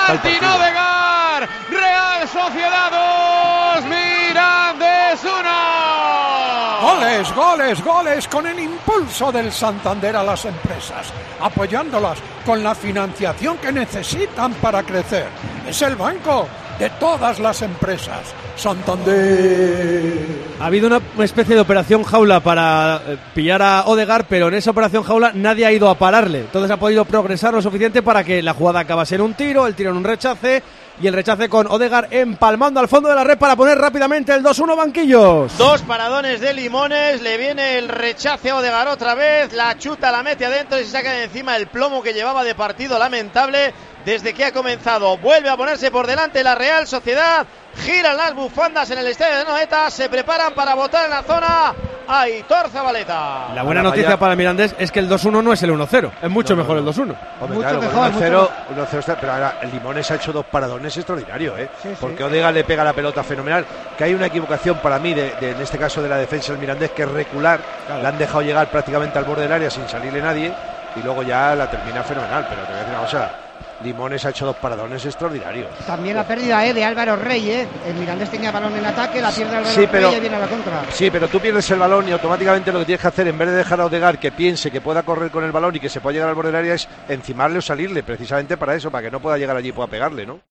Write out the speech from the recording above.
Martín Odegaard, Real Sociedad 2, Mirandés 1. Goles, goles, goles con el impulso del Santander a las empresas, apoyándolas con la financiación que necesitan para crecer. Es el banco de todas las empresas. Santander. Ha habido una especie de operación jaula para pillar a Odegaard, pero en esa operación jaula nadie ha ido a pararle. Entonces ha podido progresar lo suficiente para que la jugada acabase en un tiro, el tiro en un rechace y el rechace con Odegaard empalmando al fondo de la red para poner rápidamente el 2-1 banquillos. Dos paradones de Limones, le viene el rechace a Odegaard otra vez, la chuta, la mete adentro y se saca de encima el plomo que llevaba de partido lamentable desde que ha comenzado. Vuelve a ponerse por delante la Real Sociedad, giran las bufandas en el estadio de Anoeta, se preparan para votar en la zona Aitor Zabaleta. La buena noticia para el Mirandés es que el 2-1 no es el 1-0, es mucho mejor el 2-1. Hombre, Mucho claro, mejor, 1-0 está, pero ahora el Limones ha hecho dos paradones extraordinarios, Sí, porque sí. Odegaard le pega la pelota fenomenal, que hay una equivocación para mí en este caso de la defensa del Mirandés, que es recular, la han dejado llegar prácticamente al borde del área sin salirle nadie y luego ya la termina fenomenal, pero te voy a decir una cosa, Limones ha hecho dos paradones extraordinarios. También la pérdida de Álvaro Rey, el Mirandés tenía balón en ataque, la pierde Álvaro Sí, pero- Rey y viene a la contra. Sí, pero tú pierdes el balón y automáticamente lo que tienes que hacer, en vez de dejar a Odegaard que piense que pueda correr con el balón y que se pueda llegar al borde del área, es encimarle o salirle, precisamente para eso, para que no pueda llegar allí y pueda pegarle, ¿no?